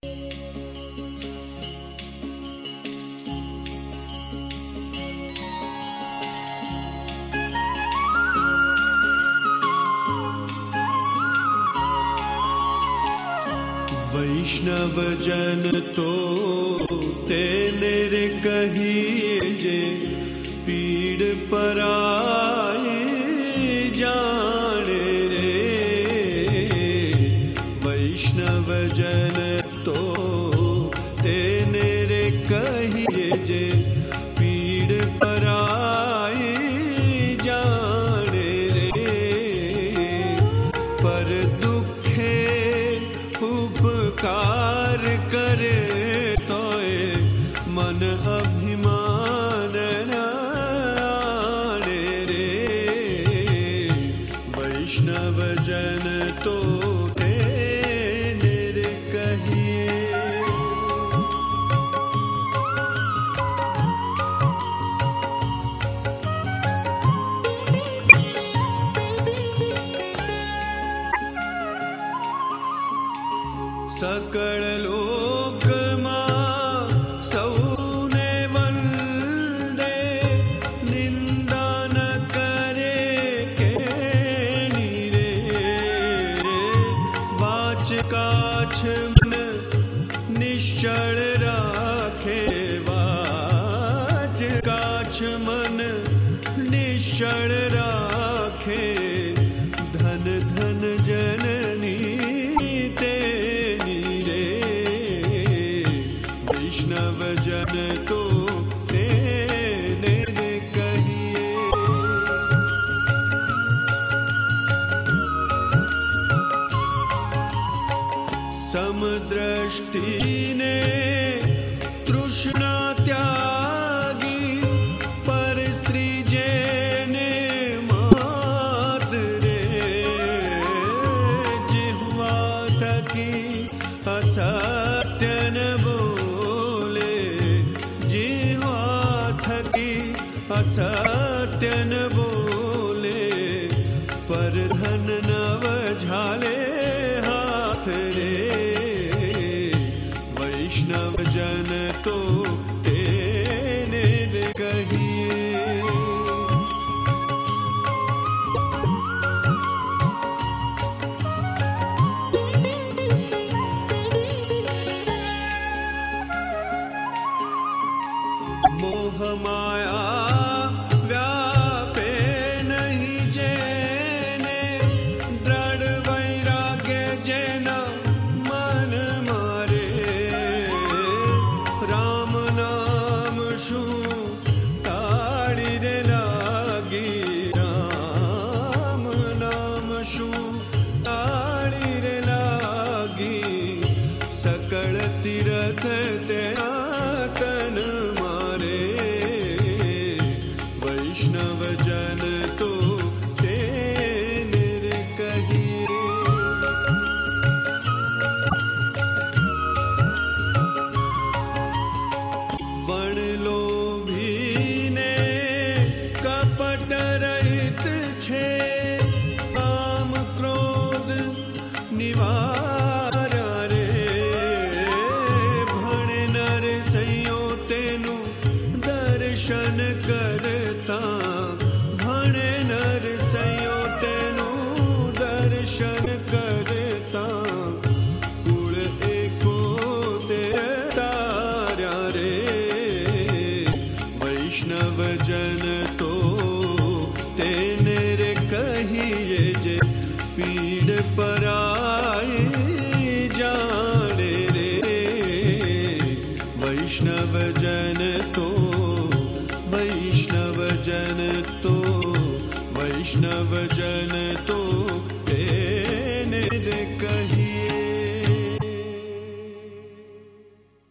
वैष्णव जन तो तेने रे कहिए जे पीड़ पराए जाने रे। वैष्णव जन तो तेने रे कहिए जे पीड़ पराए जाने रे। पर दुखे उपकार करे तोए मन अभिमान न आने रे। वैष्णव जन तो तेने रे कहिए। सकल लोक मां सौने वंदे निंदा न करे के नीरे। वाच काछ मन निश्चल राखे। वाच काछ मन निश्चल राखे। धन धन जननी वैष्णव जन तो तेने रे कहिए। समदृष्टि ने तृष्णा त्यागी। पर स्त्री जेने मात रे। जिह्वा थकी असत्य न असत्य न बोले। पर धन नव झाले हाथ रे। वैष्णव जन तो तेने रे कहिए। मोह माया व्यापे नहीं जेने। दृढ़ वैराग्य जेना मन मारे। राम नाम शू ताड़ी रे लागी। राम नाम शू ताड़ी रे लागी। सकल तीरथ तेरा तन मारे। वैष्णव जन तो तेने रे कहिए। वण लोभी ने कपट रहित छे। काम क्रोध निवारा रे। भण नर सैयो तेनु दर्शन करता। भण नर सैयो तेनु दर्शन करता। कुल एको ते तारा रे। वैष्णव जन तो तेने रे कहिए जे पीड़ पराए जाने रे। वैष्णव जन तो वैष्णव जन तो वैष्णव जन तो